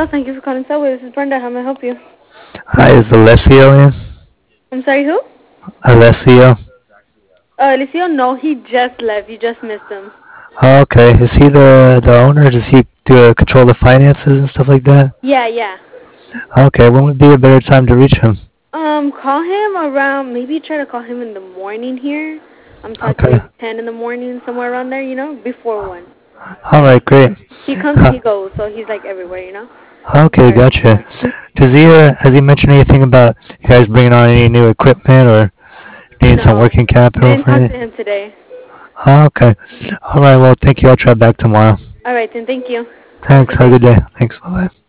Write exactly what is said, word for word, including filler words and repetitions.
Thank you for calling Subway. This is Brenda. How may I help you? Hi, is Alessio in? I'm sorry, who? Alessio? Uh, Alicio? No, he just left. You just missed him. Oh, okay. Is he the the owner? Does he do uh, control the finances and stuff like that? Yeah, yeah. Okay, when would be a better time to reach him? Um, call him around, maybe try to call him in the morning here. I'm talking Okay. maybe ten in the morning, somewhere around there, you know, before one. All right, great. He comes and Huh. he goes, so he's like everywhere, you know? Okay, Alright. gotcha. Does he uh, has he mentioned anything about you guys bringing on any new equipment or needing some No, working I capital didn't for talk to it? him today. Oh, okay. All right. Well, thank you. I'll try back tomorrow. Alright, then thank you. Have a Thanks. good Have a day. good day. Thanks. Bye bye.